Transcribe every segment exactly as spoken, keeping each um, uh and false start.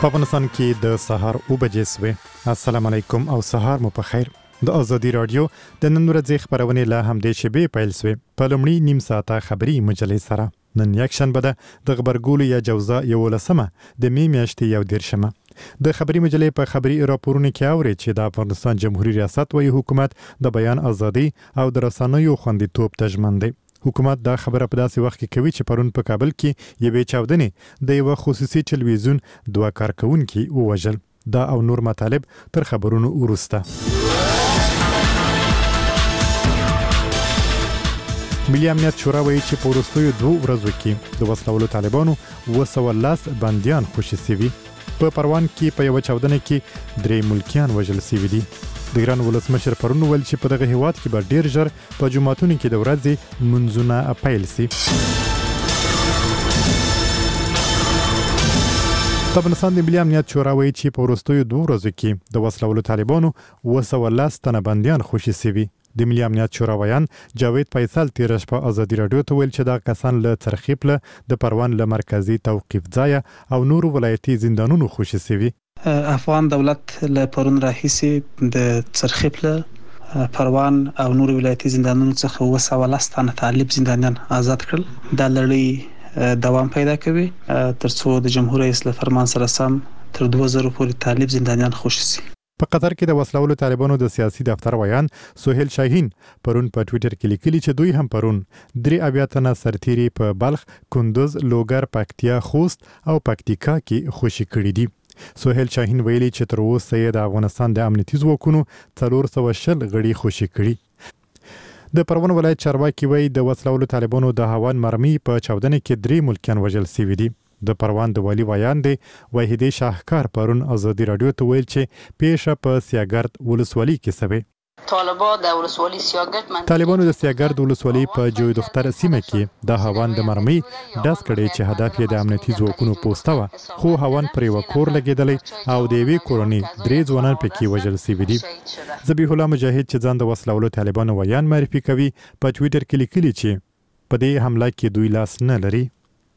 په افغانستان کې د سهار او بجې سوې. السلام علیکم او سهار مو په خیر. د ازادي رادیو د نن ورځې خبرونه لا هم د شبې پیل سوې. په لومړي نیم ساعته خبري مجلې سره نن یک شنبه ده د خبرګولو یا جوزا یو لسمه د می میاشتې یو دیرشمه. د خبري مجلې په خبري راپورونه کې اوري چې د افغانستان جمهوریت ریاست وایي حکومت د بیان ازادي او د رسنیو خوندیتوب ته ژمن دی. حکومت دا خبره په داسې وخت کې کوي چې پرون په کابل کې یوې چاودنې د یو خصوصي ټلویزیون دوه کارکونکي ووژل. دا او نور مطالب تر خبرونو وروسته. ملي امنیت شورا وایي چې په وروستیو دوه ورځو کې د وسلوالو طالبانو اوه سوه لس بندیان خوشي سوي. په پروان کې په یو چاودنه کې درې ملکیان وژل سوي دي. د ایران ولسمشر پرون ویل چې په دغه هیواد کې به ډیر ژر په جمعتونو کې د ورځې منځونه پیل سي. د افغانستان د ملي امنیت شورا وایي چې په وروستیو دوه ورځو کې د وسلوالو طالبانو اوه سوه لس تنه بندیان خوشي سوي. د ملي امنیت شورا ویان جاوید فیصل تیر شپه ازادي رادیو ته ویل چې دا کسان له څرخیپ له د پروان له مرکزی توقیف ځای او نور ولایتي زندانونو خوشي سوي. افغان دولت له پرون راهیسې د څرخیپ له پروان او نور ولایتي زندانونو څخه اوه سوه لس تنه طالب زندانیان آزاد کړل. دا لړۍ دوام پیدا کوي ترڅو د جمهور رئیس له فرمان سره سم تر دوه زره پورې طالب زندانیان خوشي سي. په قطر کې د وسلوالو طالبانو د سیاسي دفتر ویان سهیل شاهین پرون په ټوئیټر کې لیکلي چې دوی هم پرون درې اویا تنه سرتیري په بلخ، کندوز، لوګر، پکتیا، خوست او پکتیکا کې خوشي کړي دي. سهیل شاهین ویلي چې تر اوسه یې د افغانستان د امنیتي ځواکونو څلور سوه شل غړي خوشي کړي. د پروان ولایت چارواکي وایي د وسلوالو طالبانو د هاون مرمي په چاودنه کې درې ملکیان وژل سوي دي. د پروان د والی ویان دی وحیدی شاهکار پرون ازادي رادیو ته ویل چې پیښه په سیاګرد ولسوالۍ کې سوې. طالبان د ولسوالۍ سیاګرد من طالبانو د سیاګرد ولسوالۍ په جوی دختر سیمه کې د هاون د مرمۍ داس کړي چې هدف یې د امنیتي ځواکونو پوسټه و، خو هاون پر یو کور لګیدلی او د یوې کورنۍ درې ځوانان پکې وژل سوي دي. ذبیح الله مجاهد چې ځان د وسلوالو طالبانو ویان معرفي کوي په ټوئیټر کې لیکلي چې په دې حمله کې دوی لاس نه لري.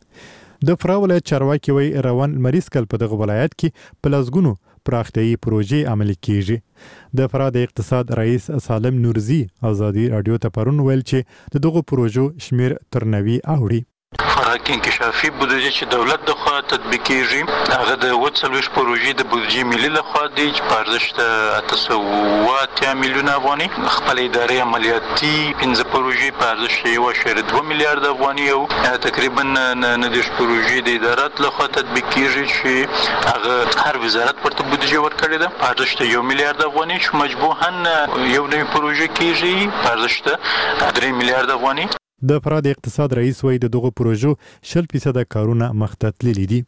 د فراه ولایت چارواکي وایي روان لمریز کال په دغه ولایت کې په لسګونو پراختیایي پروژې عملي کیږي. د فراه د اقتصاد رئیس سالم نورزي ازادي رادیو ته پرون ویل چې د دغه پروژو شمیر تر نوي اوړي. فراه کې انکشافي بودجه چې دولت د خوا تطبیقېږي هغه د اووه څلوېښت پروژې د بودجې ملي لخوا دی چې په ارزښت اته سوه اووه اتیا میلیونه افغانۍ، خپل ادارې عملیاتي پنځه پروژې په ارزښت یو اعشاریه دوه میلیارده افغانۍ او تقریبا نه دېرش پروژې د ادارات لخوا تطبیق کېږي چې هغه هر وزارت ورته بودجه ورکړې ده په ارزښت یو میلیارد افغانۍ چې مجموعاً یو نوې پروژه کېږي په ارزښت درې میلیارد افغانۍ. د فراه د اقتصاد رئیس وایي د دغه پروژو شل فیصده کارونه مخته تللي دي.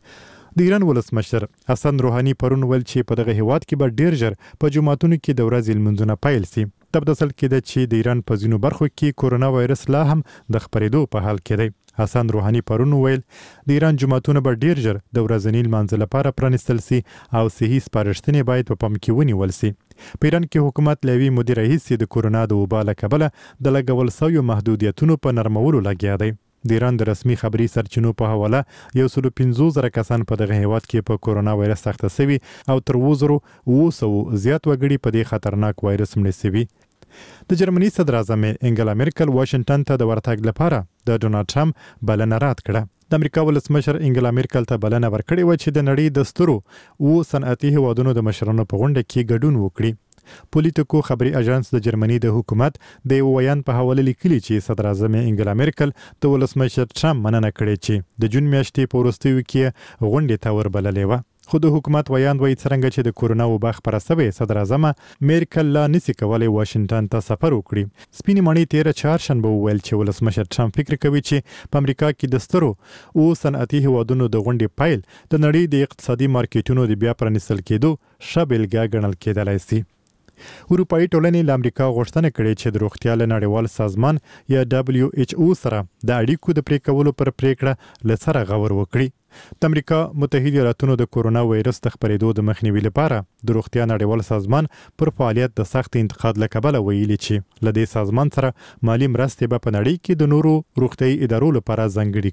د ایران ولسمشر حسن روحاني پرون ویل چې په دغه هیواد کې به ډیر ژر په جمعتونو کې د ورځې لمونځونه پیل سي. تبدسل کېده چې د ایران په ځینو برخو کې کورونا وایرس لا هم د خپرېدو په حال کې دی. حسن روحاني پرون ویل د ایران جمعتونه به ډیر ژر د ورځني لمانځه لپاره پرانیستل سي او صحي سپارښتنې باید په پام کې ونیول سي. په ایران کې حکومت له یوې مودې راهیسې د کورونا د وبا له کبله د لګول شویو محدودیتونو په نرمولو لګیا دی. د ایران د رسمي خبري سرچینو په حواله یو سل پنځوس زره کسان په دغه هیواد کې په کورونا وایرس اخته سوي او تر اووه زرو اووه سوه زیات وګړي په دې خطرناک وایرس مړه سوي. د جرمني صدر اعظم انګلا مرکل واشنگټن ته د ورتګ لپاره د ډونالډ ټرمپ بلنه رد کړه. د امریکا ولسمشر انګلا مرکل ته بلنه ورکړې و چې د نړۍ د سترو اوه صنعتي هیوادونو د مشرانو په غونډه کې ګډون وکړي. پولیټیکو خبري اژانس د جرمني د حکومت د یو ویان په حواله لیکلي چې صدر اعظم انګلا مرکل د ولسمشر ټرمپ مننه کړې چې د جون میاشتې په وروستیو کې غونډې ته وربللې وه. خو د حکومت ویان وایي څرنګه چې د کورونا وبا خپره سوې صدر اعظم مرکل لا نسي کولی واشنګټن ته سفر وکړي. سپینې ماڼۍ تېره چهارشنبه وویل چې ولسمشر ټرمپ فکر کوي چې په امریکا کې د سترو اوه صنعتي هیوادونو د غونډې پیل د نړۍ د اقتصادي مارکیټونو د بیا پرانیستل کېدو ښه بېلګه ګڼل کېدلی سي. اروپایي ټولنې له امریکا غوښتنه کړې چې د روغتیا له نړیوال سازمان یا دبلیو ایچ او سره د اړیکو د پرې کولو پر پریکړه له سره غور وکړي. د امریکا متحده ایالاتونو د کورونا وایرس د خپرېدو د مخنیوي لپاره د روغتیا نړیوال سازمان پر فعالیت د سخت انتقاد له کبله ویلي چې له دې سازمان سره مالی مرستې به په نړۍ کې د نورو روغتیايي ادارو لپاره ځانګړې کړي.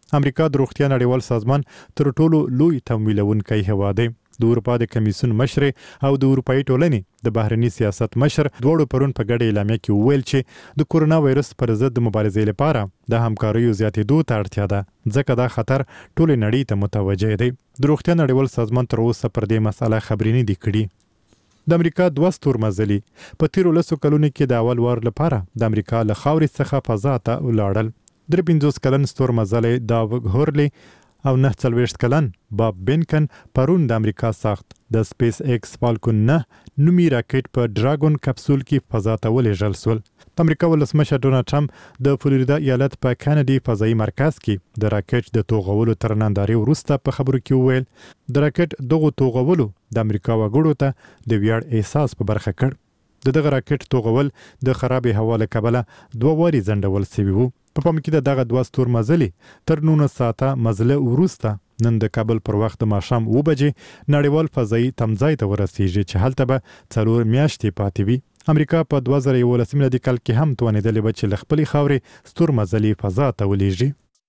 امریکا د روغتیا نړیوال سازمان تر ټولو لوی تمویلونکی هیواد دی. د اروپا د کمیسیون مشر او د اروپאי ټولنې د بهرنی سیاست مشر دواړو پرون په ګډه اعلامیه کې وویل چې د کورونا وایرس پر ضد د مبارزې لپاره د همکاریو زیاتېدو ته اړتیا ده، ځکه دا خطر ټولې نړۍ ته متوجه دی. د روغتیا نړیوال سازمان تر اوسه پر دې مسله خبرې نه دي کړي. د امریکا دوه ستورمزلي په تیرو لسو کلونو کې د اول وار لپاره د امریکا له خاورې څخه فضا ته ولاړل. درې پنځوس کلن ستورمزلی داوګ هورلي او نه څلوېښت کلن باب بینکن پرون د امریکا ساخت د سپیس ایکس فالکون نه نومي راکټ په ډراګون کپسول کې فضا ته ولېږل سول. د امریکا ولسمشر ډونالډ ټرمپ د فلوریدا ایالت په کینیډي فضایي مرکز کې د راکټ د توغولو تر نندارې وروسته په خبرو کې وویل د راکټ دغه توغولو د امریکا وګړو ته د ویاړ احساس په برخه کړ. د دغه راکټ توغول د خرابې هوا له کبله دوه واري ځنډول شوي وو. په پام کې د دغه دوه ستورمزلي تر نولس ساعته مزله وروسته نن د کابل پر وخت د ماښام اوه بجې نړیوال فضایي تمځای ته ورسیږي چې هلته به څلور میاشتې پاتې وي. امریکا په دوه زره یولس میلادي کال کې هم توانېدلې وه چې له خپلې خاورې ستورمزلي فضا ته ولېږي.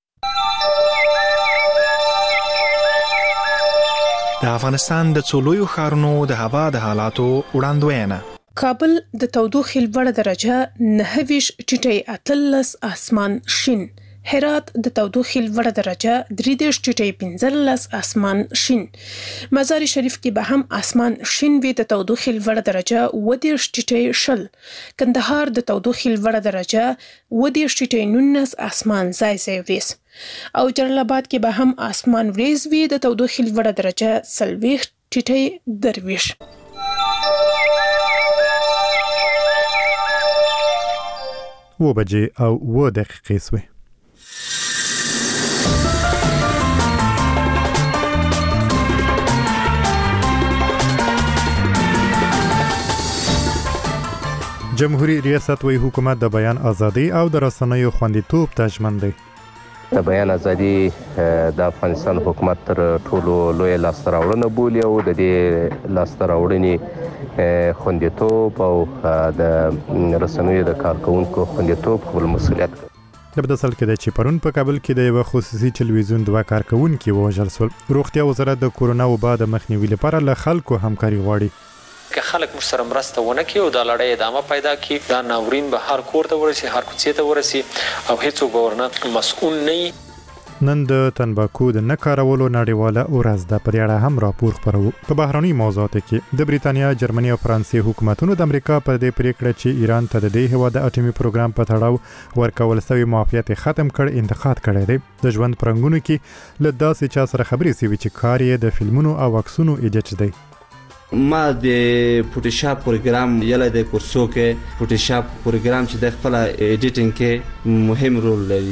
د افغانستان د څو لویو ښارونو د هوا د حالاتو وړاندوینه. کابل د تودوخې لوړه درجه نهه ویشت ټیټی اتلس اسمان شین. هرات د تودوخې لوړه درجه درې دېرش ټیټی پنځلس اسمان شین. مزار شریف کې به هم اسمان شین وي د تودوخې لوړه درجه اوه دېرش ټیټی شل. کندهار د تودوخې لوړه درجه اوه دېرش ټیټی نولس اسمان ځای ځای وریځ. او جلال آباد کې به هم اسمان وریځ وي د تودوخې لوړه درجه څلوېښت ټیټی درویش. و بجې او و دقیقې سوې. جمهوریت ریاست وی حکومت د بیان ازادي او د رسنیو خوندیتوب ته ژمن دی. د بیان ازادي د افغانستان حکومت تر ټولو لوی لاسته راوړنه بولي او د دې لاسته راوړنې خوندیتوب او د رسنیو د کارکونکو خوندیتوب خپل مسؤلیت کوي. د بدسل کې د چې پرون په کابل کې د یو خصوصي ټلویزیون دوه کارکونکو وژل شول. روغتیا وزارت د کورونا وبا د مخنیوي لپاره له خلکو همکاري غواړي. که خلک مو سره مرسته ونه کړي او د لړۍ ادامه پیدا کړي، دا ناورین به هر کور ته ورسي، هر کوڅې ته ورسي او هیڅوک به ورنه مسؤل نه وي. نن د تنباکو د نه کارولو نړیواله ورځ ده. په دې اړه هم راپور خپروو. په بهرني موضوعاتو کې د بریتانیا، جرمني او فرانسې حکومتونو د امریکا پر دې پریکړه چې ایران ته د دې هیواد د اټومي پروګرام په تړاو ورکول شوی معافیت ختم کړ انتقاد کړی دی. د ژوند پرنګونو کې له داسې چا سره خبرې شوي چې کار یې د فلمونو او عکسونو ایډیټ دی. ما د فوټوشاپ پروګرام یله د کورسو کې فوټوشاپ پروګرام چې د خپل ایډیټینګ کې مهم رول لري.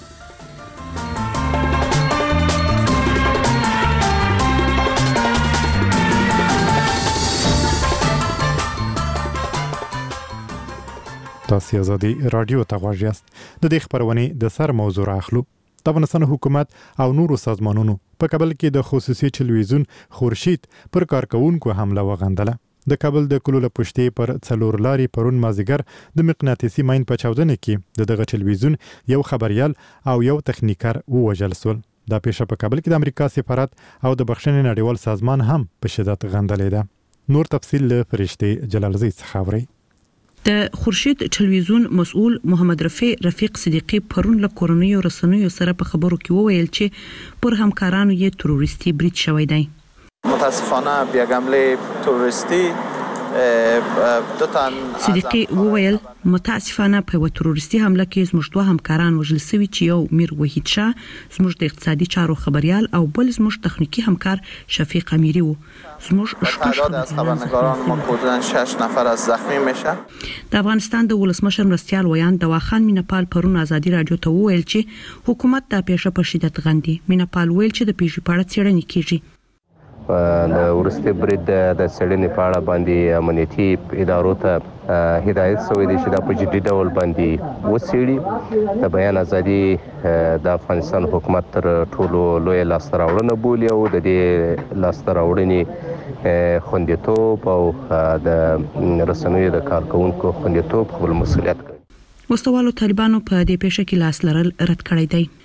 تاسو ازادي رادیو ته غواړئ. د دې خبرونه د سر موضوع اخلو. د افغانستان حکومت او نورو سازمانونو په کابل کې د خصوصي ټلویزیون خورشید پر کارکونکو حمله وغندله. د کابل د کلو له پشتې پر څلور لاري پرون مازیګر د مقناطیسي ماین په چاودنه کې د دغه ټلویزیون یو خبريال او یو تخنیکر ووژل شول. دا پیښه په کابل کې د امریکا سفارت او د بخښنې نړیوال سازمان هم په شدت غندلې ده. نور تفصیل له فرشته جلالزی څخه اوري. د خورشید ټلویزیون مسؤل محمد رفیع رفیق صدیقی پرون له کورنیو رسنیو سره په خبرو کې وویل چې پر همکارانو یې تروریستي برید شوی دی. متاسفانه بیا حمله تروریستی دو تن صدیقی وویل متاسفانه په یو تروریستي حمله کې زموږ دوه همکاران وژل شوي چې یو میر وحید شاه زموږ د اقتصادي چارو خبريال او بل زموږ تخنیکی همکار شفیق امیری وو. زموږ تعداد از خبرنگاران ما حدوداً شش نفر از زخمی میشه. د افغانستان د ولسمشر مرستیال ویان دواخان مینپال پرون ازادي رادیو ته وویل چې حکومت د پیښه په شدت غندي. مینپال ویل چې د پیښې په اړه څېړنې کیږي. د ورسته برید د سړنې په اړه باندې امنیتي ادارو ته هدایت شوی دی چې دا په جدي ډول باندې وڅېړي. د بیان ازادي د افغانستان حکومت تر ټولو لوی لاسته راوړنه بولي او د دې لاسته راوړنې خوندیتوب او د رسنیو د کارکونکو خوندیتوب خپل مسؤلیت کوي. وسوالو طالبانو په دې پیښه کې لاس لرل رد کړی دی.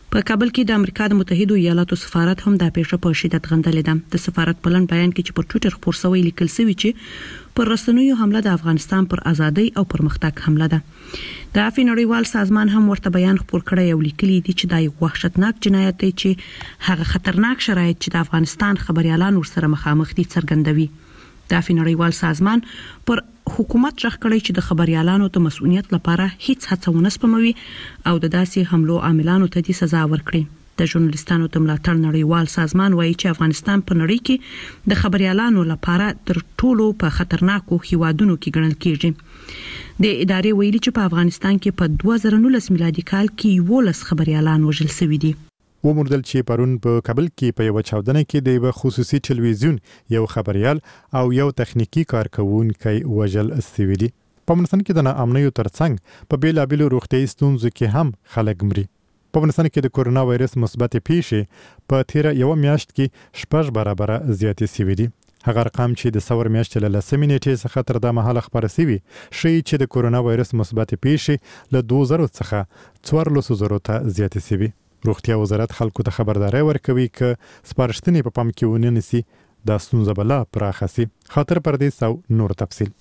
په کابل کې د امریکا د متحده ایالاتو سفارت هم د پیښه په شدت غندلې ده. د سفارت په لن بیان کې چې پر ټوئیټر خبر شوی لیکل شوی چې پر رسنیو حمله د افغانستان پر ازادۍ او پرمختګ حمله ده. د عفو نړیوال سازمان هم ورته بیان خبر کړی او لیکلي دي چې دا یو وحشتناک جنایت دی چې هغه خطرناک شرایط چې د افغانستان خبريالان ورسره مخامخ دي څرګندوي. د عفو نړیوال سازمان پر حکومت ځخ کړی چې د خبريالانو ته مسؤلیت لپاره هیڅ هڅه ونه سپموي او د داسې حملو عاملانو ته دي سزا ورکړي. د ژورنالیستانو ته ملاتړ نړیوال سازمان وایي چې افغانستان په نړۍ کې د خبريالانو لپاره تر ټولو په خطرناکو هیوادونو کې ګڼل کېږي. د ادارې ویلي چې په افغانستان کې په دوه زره نولس میلادي کال کې یولس خبريالان وژل شوي دي. ومردل چې پرون په کابل کې په یو چاودنه کې د یو خصوصي ټلویزیون یو خبريال او یو تخنیکی کارکونکي وژل شوی دي. په افغانستان کې د ناامنیو ترڅنګ په بیلابیلو روغتیايي ستونزو کې هم خلک مري. په افغانستان کې د کورونا وایرس مثبت پیښې په تیر یو میاشت کې شپږ برابر زیاتې شوې دي. هغه رقم چې د څور میاشتې له لسمې نیټې څخه تر د مهاله خبره شوی شي چې د کورونا وایرس مثبت پیښې له دوه زره څخه څوارلس زره ته زیاتې شوي. روغتیا وزارت خلکو ته خبرداري ورکوي چې سپارښتنې په پام کې ونیسي د ستونزې بلا پراخه سي. خاطر پردیس او نور تفصیل.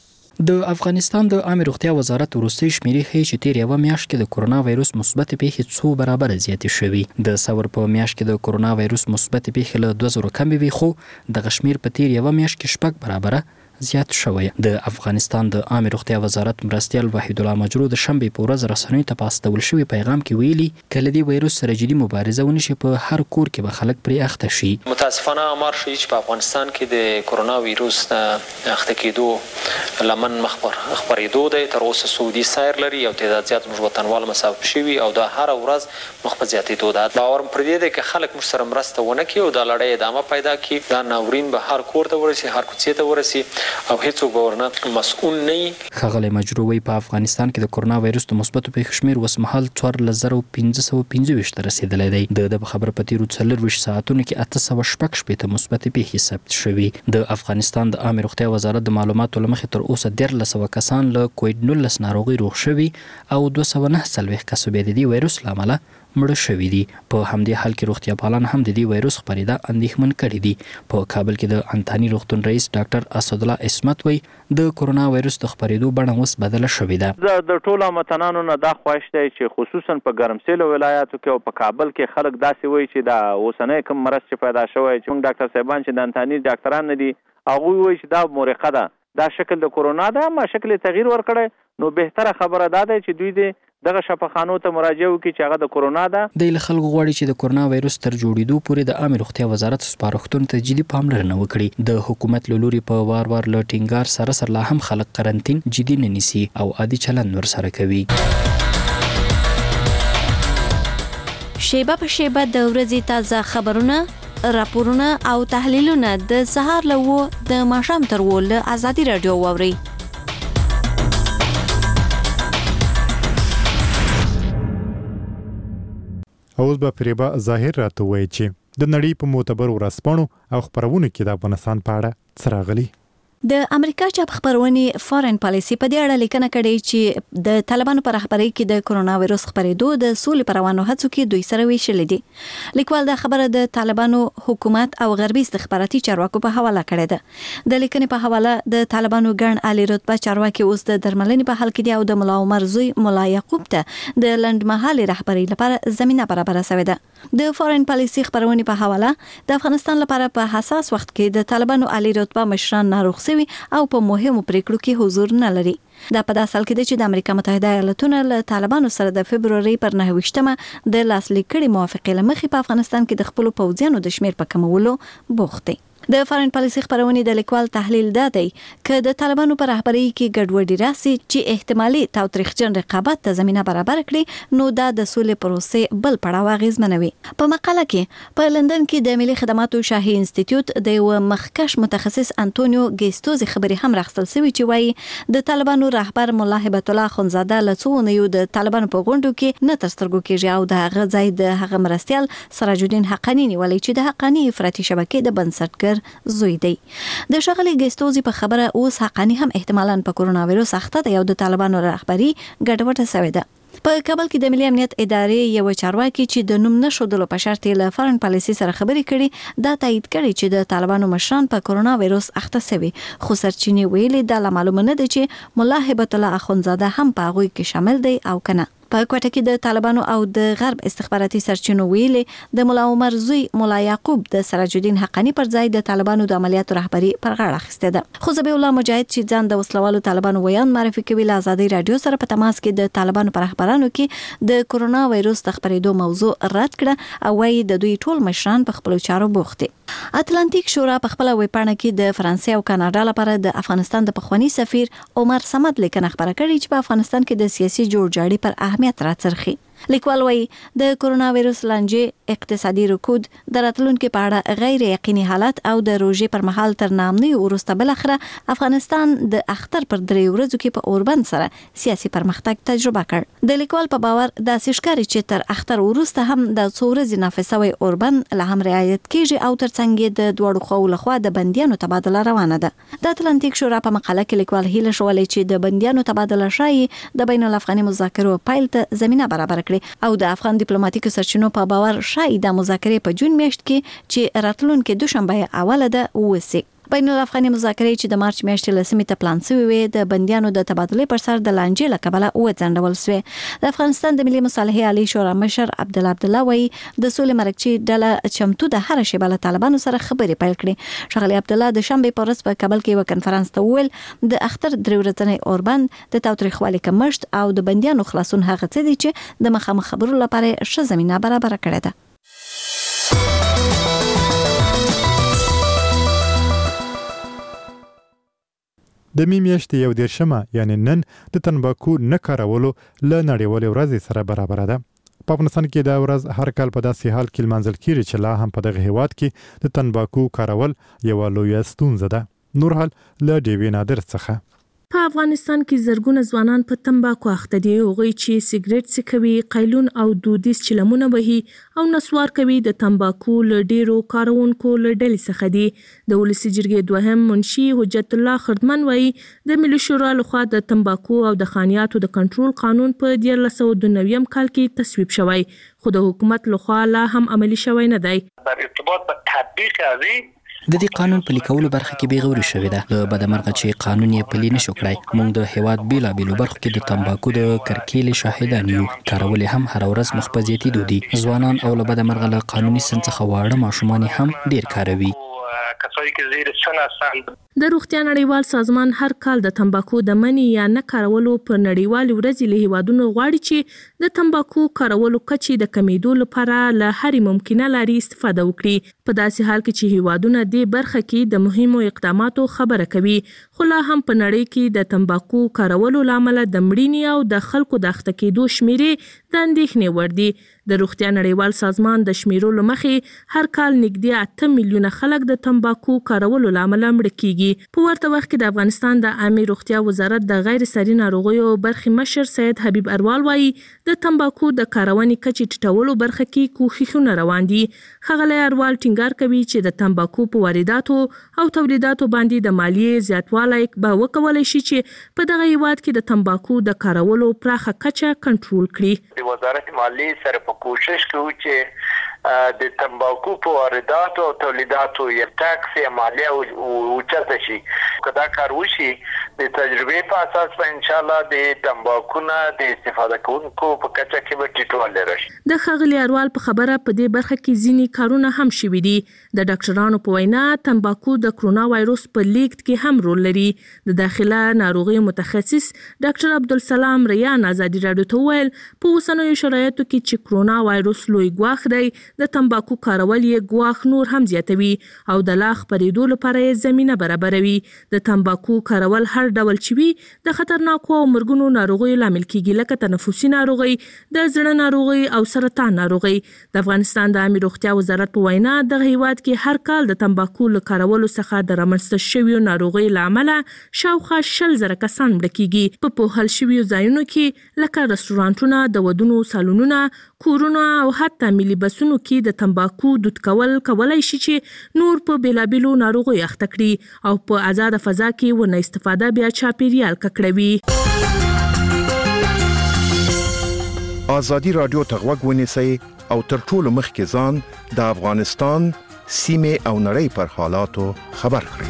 د افغانستان د عامه روغتیا وزارت وروستي شمیرې ښیي چې تیر یو میاشت کې د کورونا وایرس مثبت پیښې څو برابر زیاتې شوې. د څور په میاشت کې د کورونا وایرس مثبت پیښې له دوه زره کم وي خو د غشمیر په تیر یو میاشت کې شپږ برابر زیات شوی. د افغانستان د عامه روغتیا وزارت مرستیال وحید الله مجرو د شنبې په ورځ رسنیو ته پاستول شوی پیغام کې ویلي کله دی وایرس سره جدي مبارزه ونشي په هر کور کې به خلک پرې اخته شي. متاسفانه امر شي چې په افغانستان کې د کورونا وایرس اخته کېدو لمن مخبر خبرېدو دی. تر اوسه سعودي سایر لري او تعداد زیات موږ وطنوال مصاب شوي او دا هر ورځ مخ په زیاتېدو ده. باور پر دې دی چې خلک موږ سره مرسته ونه کړي او دا لړۍ ادامه پیدا کړي. دا ناورین به هر کور ته ورسي، هر کوڅې ته ورسي او هیڅوک به ورنه مسؤل نه وي. ښاغلی مجرو وایي په افغانستان کې د کورونا وایرس د مثبتو پیښو شمېر اوسمهال څوارلس زره پنځه سوه پنځه ویشت ته رسېدلی دی. د ده په خبره په تېرو څلرویشت ساعتونو کې اته سوه شپږ شپېته مثبتې پیښې ثبت شوي. د افغانستان د عامه روغتیا وزارت د معلوماتو له مخې تر اوسه دیارلس سوه کسان له کوویډ نولس ناروغۍ روغ شوي او دوه سوه نهه څلوېښت کسو بیا د دې وایرس له امله مړه شوي دي. په همدې حال کې روغتیا پالان هم د دې وایرس خپرېدا اندېښمن کړي دي. په کابل کې د انتاني روغتون رئیس ډاکټر اسدالله اسمت وایي د کورونا وایرس د خپرېدو بڼه اوس بدله شوې ده. د ټولو متنانو نه دا خواهش دی چې خصوصا په ګرمسیلو ولایاتو کې او په کابل کې خلک داسې وایي چې دا اوسنۍ کوم مرض چې پیدا شوی چې موږ ډاکټر صاحبان چې د انتاني ډاکټران نه دي هغوی وایي چې دا مورقه ده، دا شکل د کورونا ده اما شکل تغییر ورکړی. نو بهتره خبره دا ده چې دوی د دغه شفاخانو ته مراجعه وکړي چې هغه د کورونا ده. د له خلکو غواړي چې د کورونا وایرس تر جوړېدو پورې د عامه روغتیا وزارت سپارښتنو ته جدي پاملرنه وکړي. د حکومت له لوري په وار وار له ټینګار سره سره لا هم خلک قرنطین جدي نه نیسي او عادي چلند ورسره کوي. شیبه په شیبه د ورځې تازه خبرونه، راپورونه او تحلیلونه د سهار له وو د ماښام تر وو له ازادي رادیو واورئ. اوس به فریبا ظاهر راته وایي چې د نړۍ په معتبر ورځپاڼو او خبرونو کې د افغانستان په اړه څه راغلي. د امریکا چاپ خبرونې فارن پالیسي په دې اړه لیکنه کړې چې د طالبانو پر رهبرۍ کې د کورونا وایرس خپرېدو د سولې پر روانو هڅو کې دوی سره ویشلې دي. لیکوال دا خبره د طالبانو حکومت او غربي استخباراتي چارواکو په حواله کړې ده. د لیکنې په حواله د طالبانو ګڼ عالی رتبه چارواکي اوس د درملنې په حال کې دي او د ملا عمر زوی ملا یعقوب ته د لنډمهالې رهبرۍ لپاره زمينه برابره شوې ده. د فارن پالیسي خبرونې په حواله د افغانستان لپاره په حساس وخت کې د طالبانو عالی رتبه مشران ناروغ او په مهمو پریکړو کې حضور نه لري. دا په داسې حال کې دی چې د امریکا متحده ایالاتونو له طالبانو سره د فبروري پر نهه ویشتمه د لاسلیک کړي موافقې له مخې په افغانستان کې د خپلو پوځیانو د شمیر په کمولو بوخت دی. د فارن پالیسي خبرونې د لیکوال تحلیل دا دی چې د طالبانو پر رهبرۍ کې ګډوډي راسي چې احتمالي تاوتریخجن رقابت ته زمينه برابر کړي نو دا د سولې پروسې بل پړاو اغیزمنوي. په مقاله کې په لندن کې د ملي خدماتو شاهي انسټیټیوټ د یو مخکښ متخصص انټونیو ګیستوزي خبري هم راغستل شوی چې وایي د طالبانو رهبر مولا هبت الله خنزاده له څو نیو د طالبانو په غونډو کې نه تر سترګو کېږي او د هغه ځای د هغه مرستيال سراج الدین حقانی نیولې چې د حقانی افراطي شبکې د بنسټګر زوی دی. د شغلي ګیستوزي په خبره اوس حقانی هم احتمالاً په کورونا وایرس اخته دی او د طالبانو رهبری ګډوډه شوې ده. په کابل کې د ملي امنیت ادارې یو چارواکي چې د نوم نشودلو په شرط له فارن پالیسي سره خبرې کړي دا تایید کړي چې د طالبانو مشران په کورونا وایروس اخته شوي خو سرچینې ویلي دا معلومه نه ده چې مولا هبت الله اخونزاده هم په هغوی کې شامل دی او کنه. په کوټه کې د طالبانو او د غرب استخباراتي سرچینو ویلي د مولا عمر زوی مولا یعقوب د سراج الدین حقانی پر ځای د طالبانو د عملیاتو رهبری پر غاړه اخیسته ده. خو ذبیح الله مجاهد چې ځان د وسلوالو طالبانو ویان معرفي کوي له ازادي رادیو سره په تماس کې د طالبانو پر رهبرانو کې د کورونا وایروس د خپرېدو موضوع رد کړه او وايي د دوی ټول مشران په خپل چارو بوخت دي. اتلانتیک شورا په خپل ویبپاڼه کې د فرانسې او کاناډا لپاره د افغانستان د پخوانی سفیر عمر صمد لیکنه خبره کړې چې په افغانستان کې د سیاسي جوړجاړي پر اهمیت راڅرخي. لیکوال وايي د کورونا وایروس لانجې اقتصادي رکود د راتلونکو په اړه غیر یقیني حالت او د روزي پر مهال تر نامنۍ ورسته بل اخره افغانستان د اختر پر درې ورځو کې په اوربند سره سیاسي پرمختګ تجربه کړ. د لیکوال په باور د سشکاري چې تر اختر ورسته هم د څو ورځې نافذوي اوربند له هم رعایت کیږي او ترڅنګ د دوړو خو لخوا د بنديانو تبادله روانه ده. د اتلانتیک شورا په مقاله کې لیکوال هیله شولې چې د بنديانو تبادله شای د بین الافغاني مذاکرو پیل ته زمينه برابر کړي او د افغان ډیپلوماټیکو سرچینو په باور شای د مذاکرې په جون میاشت کې چې راتلونکو دوشنبه اوله ده وسی. بین الافغاني مذاکرې چې د مارچ میاشتې لسمې ته پلان شوی وي د بنديانو د تبادله پر سر د لانجې لکبله وځنډول شوې. د افغانستان د ملي مصالحې عالی شورا مشر عبد الله عبد الله وایي د سولې مرکزي ډله چمتو د هر شی بل طالبانو سره خبرې پیل کړې. ښاغلي عبد الله د شنبه په ورځ په کابل کې یو کنفرانس ته ویل د اختر درې ورځې اوربند د تاوتریخوالي کمښت او د بنديانو خلاصون هغه څه دي چې د مخامخ خبرو لپاره ښه زمينه برابر کړې ده. د می میاشتې یو دیرشمه یعنی نن د تنباکو نه کارولو له نړیوالې ورځې سره برابر ده. په افغانستان کې دا ورځ هر کال په داسې حال کې لمانځل کیږي چې لا هم په دغه هیواد کې د تنباکو کارول یو لویه ستونزه ده. نور حال له ډیوی نادر څخه. په افغانستان کې زرګونه ځوانان په تنباکو اخته دي. هغوی چې سیګریټ څکوي، قیلون او دودیز چلمونه وهي او نسوار کوي د تنباکو له ډیرو کارونکو له ډلې څخه دي. د ولسي جرګې دوهم منشي حجت الله خردمن وایي د ملي شورا لخوا د تنباکو او د خانیاتو د کنټرول قانون په دیارلس سوه دوه نوي کال کې تصویب شوی خو د حکومت لخوا لا هم عملي شوی نه دی. در ارتباط به تطبیق ازي د دې قانون پلي کولو برخه کې بیغوري شوې ده. د بدمرغه چې قانون یې پلي نشو کړای. موږ د هیواد بیلابیلو برخو کې د تنباکو د کرکیلې شاهدان یو. کارول هم هر ورځ مخ په زیاتېدو دي. ځوانان او له بدمرغه له قانوني سن څخه واړه ماشومان هم ډیر کاروي. کسایی که زیر سن هستند. د روغتیا نړیوال سازمان هر کال د تنباکو د منع یا نه کارولو په نړیوال ورځ له هیوادونو غواړي چې د تنباکو کارولو کچې د کمیدو لپاره له هرې ممکنه لارې استفاده وکړي. په داسې حال کې چې هیوادونه د برخه کې د مهمو اقداماتو خبره کوي خو لا هم په نړۍ کې د تنباکو کارولو لامل د مړینې او د خلکو د اخته کېدو شمیرې د اندېښنې وړ دي. د روغتیا نړیوال سازمان د شمیرو لمخې هر کال نږدې اته میلیونه خلک د تنباکو کارولو لامل مړه کیږي. په ورته وخت کې د افغانستان د عامه روغتیا وزارت د غیر ساري ناروغیو برخې مشر سید حبیب اروال وایي د تنباکو د کارونې کچې ټیټولو برخه کې کوښښونه روان دي. ښاغلی اروال ټینګار کوي چې د تنباکو په وارداتو او تولیداتو باندې د مالیې زیاتوالی به وکولی شي چې په دغه هیواد کې د تنباکو د کارولو پراخه کچه کنټرول کړي. د وزارت مالیې سره په کوشش کوي چې د تنباکو په وارداتو او تولیداتو یې ټاکس یا مالیه اوچته شي. که دا کار وشي د تجربې په اساس به انشاءالله د تنباکو نه د استفاده کوونکو په کچه کې به ټیټوالی راشي. د ښاغلي اروال په خبره په دې برخه کې ځینې کارونه هم شوي دي. د ډاکټرانو په وینا تنباکو د کرونا وایروس په لیږد کې هم رول لري. د داخله ناروغیو متخصص ډاکټر عبدالسلام ریان ازادي راډیو ته وویل په اوسنیو شرایطو کې چې کرونا وایروس لوی ګواښ دی د تنباکو کارول یې ګواښ نور هم زیاتوي او د لا خپرېدو لپاره یې زمینه برابروي. د تنباکو کارول هر ډول چې وي د خطرناکو او مرګونو ناروغیو لامل کیږي لکه تنفسي ناروغي، د زړه ناروغي او سرطان ناروغي. د افغانستان د عامه روغتیا وزارت په وینا دغه هیواد کې هر کال د تنباکو له کارولو څخه د رامنځته شویو ناروغیو له امله شاوخوا شل زره کسان مړه کیږي. په پوهل شویو ځایونو کې لکه رستورانټونه، د ودونو سالونونه، کورونه او حتی ملي بسونو کې د تنباکو دود کول کولای شي چې نور په بیلابیلو ناروغیو اخته کړي او په آزاده فضا کې ورنه استفاده بیا چاپیریال ککړوي. ازادي رادیو ته غوږ ونیسئ او تر ټولو مخکې ځان د افغانستان سیمه او نړۍ پر حالاتو خبر کړئ.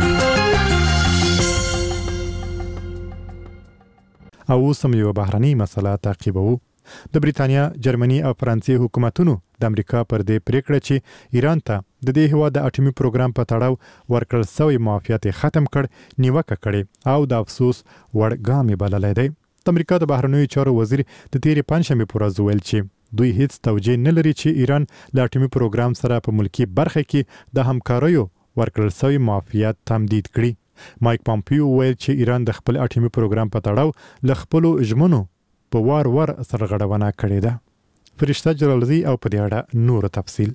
او سم یو بهرنۍ مسله تعقیبوو. د بریتانیا، جرمني او فرانسې حکومتونو د امریکا پر دې پریکړه چې ایران ته د دې هیواد د اټومي پروګرام په تړاو ورکړل شوی معافیت ختم کړ نیوکه کړې او د افسوس وړ ګام یې بللی دی. د امریکا د بهرنیو چارو وزیر د تیرې پنجشنبې په ورځ وویل چې دوی هیڅ توجیه نه لري چې ایران له اټومي پروګرام سره په ملکی برخه کې د همکاریو ورکړل شوی معافیت تمدید کړي. مایک پامپیو وویل چې ایران د خپل اټومي پروګرام په تړاو له خپلو ژمنو په وار وار سرغړونه کړې ده. فرشته جلالزی او په دې اړه نور تفصیل.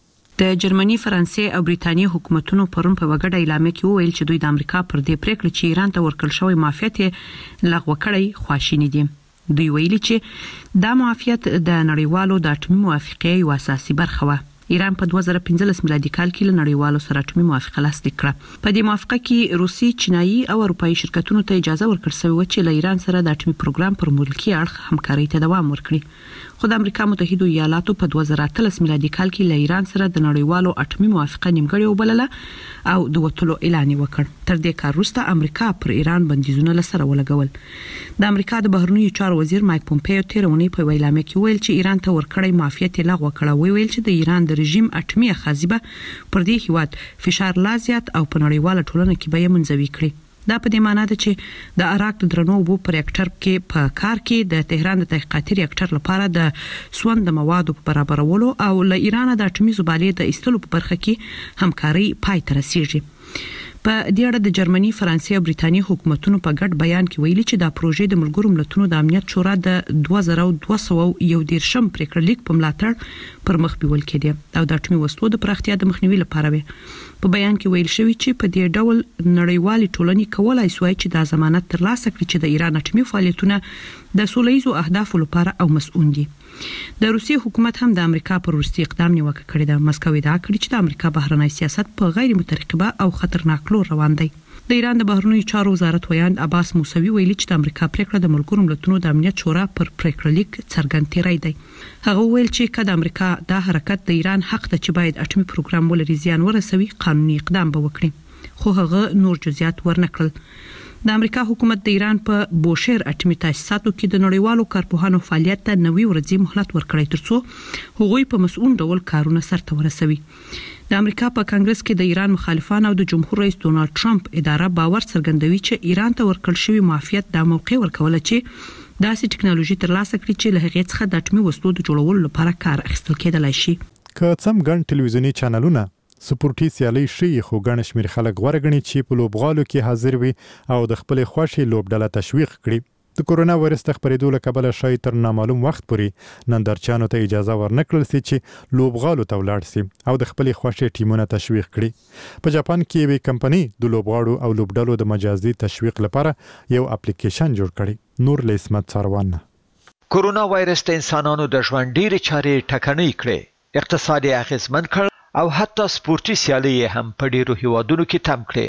د جرمني، فرانسې او بریتانیا حکومتونو پرون په وګړه اعلامیه کې وویل چې دوی د امریکا پر دې پریکړه چې ایران ته ورکړل شوی معافیت لغوه کړی خواشینی دي. دوی ویلي چې دا معافیت د نړیوالو د اټومي موافقې یو اساسي برخه و. ایران په دوه زره پنځلس میلادي کال کې له نړیوالو سره اټومي موافقه لاسلیک کړه. په دې موافقه کې روسي، چینایي او اروپایي شرکتونو ته اجازه ورکړل شوې و چې له ایران سره د اټومي پروګرام پر ملکی اړخ همکاري ته دوام ورکړي. خو د امریکا متحده ایالاتو په دوه زره اتلس میلادي کال کې له ایران سره د نړیوالو اټومي موافقه نیمګړې وبلله او د وټولو اعلان وکړ. تر دې کار وروسته امریکا پر ایران بندیزونه لسره ولګول. د امریکا د بهرنیو چارو وزیر مایک پومپیو تیرونی په ویلامه کې ویل چې ایران ته ورکړی معافیت لغوه کړه. ویل چې د ایران د رژیم اټومي خازیبه پر دې هیواد فشار لا زیات او په نړیواله ټولنه کې به یې منځوي کړي. دا په دې معنی ده چې د عراق د درنو اوبو پر ریاکټر کې په کار کې د تهران د تحقیقاتي ریاکټر لپاره د سوند موادو په برابرولو او له ایران د اټومي زبالې د ایستلو په برخه کې همکاري پای ته رسیږي. په دې اړه د جرمني، فرانسې او بریتانیا حکومتونو په ګډ بیان کې ویلي چې دا پروژې د ملګرو ملتونو د امنیت شورا د دوه زره دوه سوه یو دیرشم پریکړه لیک په ملاتړ پر مخ بیول کېده او د اټومي وسلو د پراختیا د مخنیوي لپاره وي. په بیان کې ویل شوی چې په دې ډول نړیوالې ټولنې کولای شي چې د ضمانت ترلاسه کړي چې د ایران اټومي فعالیتونه د سولهییزو اهدافو لپاره او مسؤل دي. د روسیې حکومت هم د امریکا پر وروستي اقدام نیوکه کړې ده. مسکو ادعا کړې چې د امریکا بهرنی سیاست په غیر مترقبه او خطرناک لور روان دی. د ایران د بهرنیو چارو وزارت ویاند عباس موسوي ویلي چې د امریکا پریکړه د ملګرو ملتونو د امنیت شورا پر پریکړه لیک څرګند تیری دی. هغه ویل چې کله امریکا دا حرکت د ایران حق ته چې باید اټومي پروګرام ولري زیان ورسوي قانوني اقدام به وکړي. خو هغه نور جزئیات ورنکړل. د امریکا حکومت د ایران په بوشهر اټومي تاسیساتو کې د نړیوالو کارپوهانو فعالیت ته نوي ورځې مهلت ورکړی ترڅو هغوی په مسؤل ډول کارونه سرته ورسوي. د امریکا په کانګرس کې د ایران مخالفان او د جمهور رئیس ډونالد ټرمپ اداره باور څرګندوي چې ایران ته ورکړل شوی معافیت د موقع ورکول چې داسې ټکنالوژي ترلاسه کړي چې له هغې څخه د اټومي وسلو د جوړولو لپاره کار اخیستل کېدلای شي. که څم ګڼ ټلویزیوني چینلونه سپورټي سیالي شي خو ګڼ شمېر خلک غوره ګڼي چې په لوبغالو کې حاضر وي او د خپل خوښي لوبډله تشویق کړي. د کورونا وایرس د خپرېدو له کبله شاید تر نامعلوم وخت پورې نندارچیانو ته اجازه ورنکړل شي چې لوبغالو ته ولاړ شي او د خپل خوښي ټیمونه تشویق کړي. په جاپان کې یوه کمپنۍ د لوبغاړو او لوبډلو د مجازي تشویق لپاره یو اپلیکیشن جوړ کړی. نور له اسمت څاروان. کورونا وایرس د انسانانو د ژوند ډېرې چارې ټکنۍ کړې، اقتصادي اغېزمن کړ او حتی سپورتي سیالي هم په ډیرو هیوادونو کې تم کړې.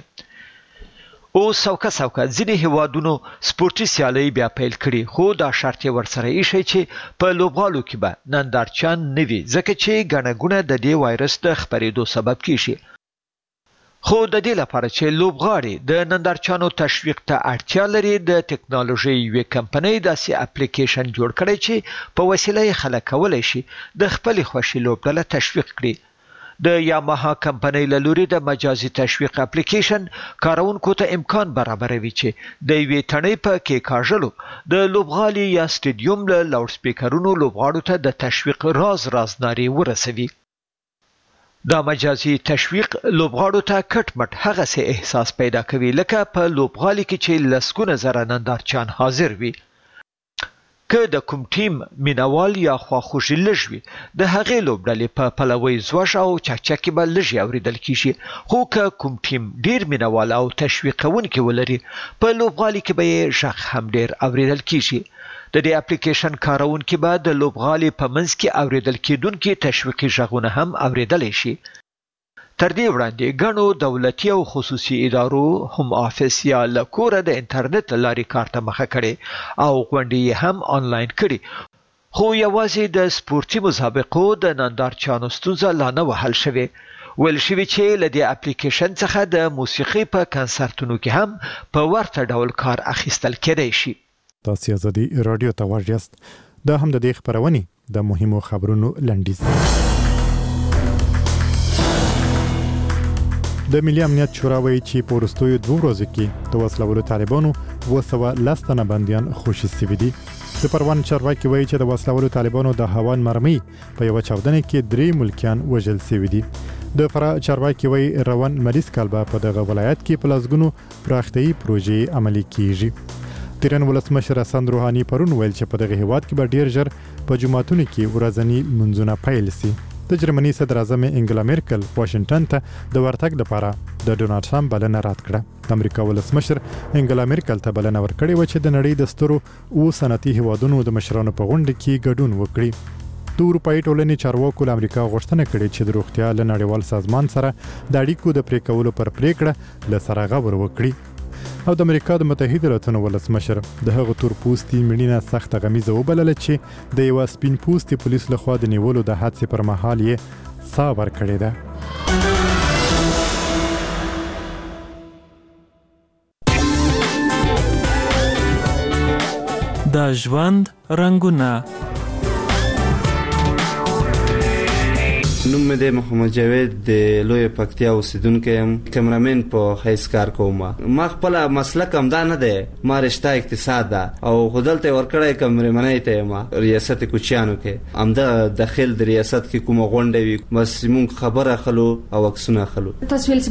او سوکه سوکه ځینې هیوادونو سپورتي سیالي بیا پیل کړي، خو دا شرط یې ورسره ایښی چې په لوبغالو کې به نندارچیان نه وي ځکه چې ګڼه ګوڼه د دې وایرس د خپرېدو سبب کیږي. خو د دې لپاره چې لوبغاړي د نندارچیانو تشویق ته اړتیا لري، د ټکنالوژي یوې کمپنۍ داسې اپلیکیشن جوړ کړی چې په وسیله یې خلک کولی شي د خپلې خوښې لوبډله تشویق کړي. د یاماها کمپنۍ له لوري د مجازي تشویق اپلیکیشن کارونکو ته امکان برابروي چې د یوې تڼۍ په کېکاږلو د لوبغالي یا سټیډیوم له لاوډ سپیکرونو لوبغاړو ته د تشویق راز راز نارې ورسوي. دا مجازي تشویق لوبغاړو ته کټ مټ هغسې احساس پیدا کوي لکه په لوبغالي کې چې لسګونه زره نندارچیان حاضر وي. که د کوم ټیم مینوال یا خواخوږي لږ وي، د هغې لوبډلې په پلوۍ زوږ او چکچکې به لږې اورېدل کېږي، خو که کوم ټیم ډېر مینوال او تشویق کوونکي ولري، په لوبغالي کې به یې غږ هم ډېر اورېدل کېږي. د دې اپلیکیشن کارونکي به د لوبغالي په منځ کې اورېدل کېدونکي تشویقي غږونه هم اورېدلی شي. تر دې وړاندې ګڼو دولتي او خصوصي ادارو هم آفیس یا له کوره د انټرنیټ له لارې کار ته مخه کړې او غونډې یې هم آنلاین کړي، خو یوازې د سپورتي مسابقو د نندارچیانو ستونزه لا نه وهل شوې. ویل شوي چې له دې اپلیکیشن څخه د موسیقي په کنسرتونو کې هم په ورته ډول کار اخیستل کېدای شي. تاسو ازادي رادیو ته واجیاست. دا هم د دې خبرونې د مهمو خبرونو لنډیز. د ملي امنیت شورا وایي چې په وروستیو دوه ورځو کې د وسلوالو طالبانو اوه سوه لس تنه بندیان خوشي سوي دي. د پروان چارواکي وایي چې د وسلوالو طالبانو د هوان مرمۍ په یوه چاودنه کې درې ملکیان وژل سوي دي. د فرا چارواکي وایي روان مریض کال به په دغه ولایت کې په لسګونو پراختیایي پروژې عملي کیږي. د ایران ولسمشر حسن روحاني پرون ویل چې په دغه هیواد کې به ډیر ژر په جمعتونو کې ورځنی لمونځونه پیل شي. د جرمني صدر اعظم انګلا میرکل واشنگټن ته د ورتګ لپاره د ډونالډ ټرمپ بلنه رد کړه. د امریکا ولسمشر انګلا میرکل ته بلنه ورکړې و چې د نړۍ د سترو او صنعتي هیوادونو د مشرانو په غونډه کې ګډون وکړي. د اروپایي ټولنې چارواکو له امریکا غوښتنه کړې چې د روغتیا له نړیوال سازمان سره د اړیکو د پرې کولو پر پریکړه له سره غور وکړي. او د امریکا د متحده ایالاتونو ولسمشر د هغه تور پوستي مړینه سخت غمیزه وبلله چې د یو سپین پوستي پولیس لخوا د نیولو د حادثې پر مهال یې ساه ورکړې ده. د ژوند رنگونه. نوم مې د محمد جاوید د لوی پکتیا اوسیدونکی یم. کیمرامین په حیث کار کوم. ما خپل مسلک هم دا نه دی، ما رشته اقتصاد ده او خو دلته ورکړی کیمرمنۍ ته یم ریاست کوچیانو کې. همدا داخل د ریاست کې کومه غونډه وي بس موږ خبره اخلو او عکسونه اخلو. تاسو ویل